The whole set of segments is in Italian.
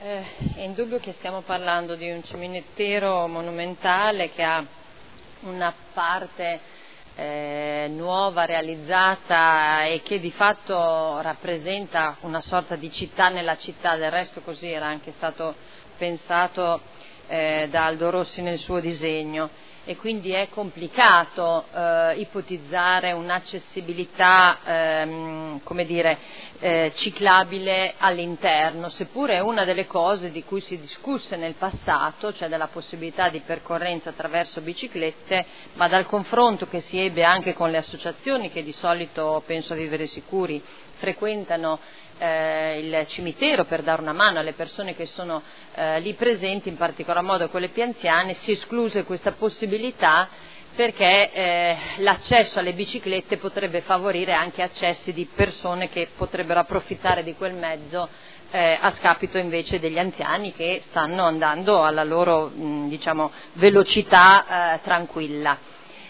È indubbio che stiamo parlando di un cimitero monumentale che ha una parte nuova realizzata e che di fatto rappresenta una sorta di città nella città. Del resto così era anche stato pensato da Aldo Rossi nel suo disegno, e quindi è complicato ipotizzare un'accessibilità ciclabile all'interno, seppure è una delle cose di cui si discusse nel passato, cioè della possibilità di percorrenza attraverso biciclette, ma dal confronto che si ebbe anche con le associazioni che di solito, penso a Vivere Sicuri, frequentano il cimitero per dare una mano alle persone che sono lì presenti, in particolar modo quelle più anziane, si escluse questa possibilità perché l'accesso alle biciclette potrebbe favorire anche accessi di persone che potrebbero approfittare di quel mezzo a scapito invece degli anziani che stanno andando alla loro velocità tranquilla.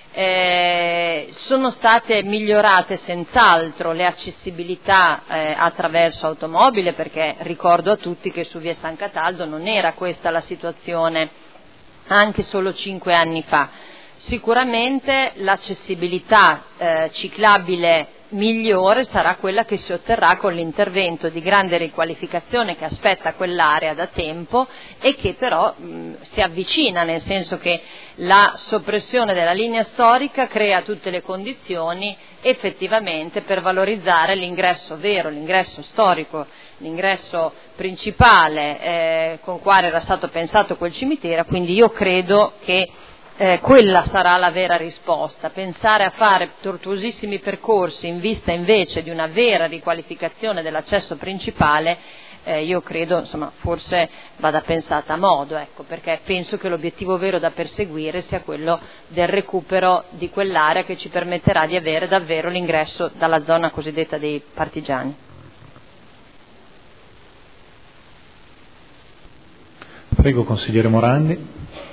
Sono state migliorate senz'altro le accessibilità attraverso automobile, perché ricordo a tutti che su via San Cataldo non era questa la situazione anche solo 5 anni fa. Sicuramente l'accessibilità ciclabile migliore sarà quella che si otterrà con l'intervento di grande riqualificazione che aspetta quell'area da tempo e che però si avvicina, nel senso che la soppressione della linea storica crea tutte le condizioni effettivamente per valorizzare l'ingresso vero, l'ingresso storico, l'ingresso principale con quale era stato pensato quel cimitero. Quindi io credo che quella sarà la vera risposta. Pensare a fare tortuosissimi percorsi in vista invece di una vera riqualificazione dell'accesso principale, io credo forse vada pensata a modo, perché penso che l'obiettivo vero da perseguire sia quello del recupero di quell'area che ci permetterà di avere davvero l'ingresso dalla zona cosiddetta dei partigiani. Prego, consigliere Morandi.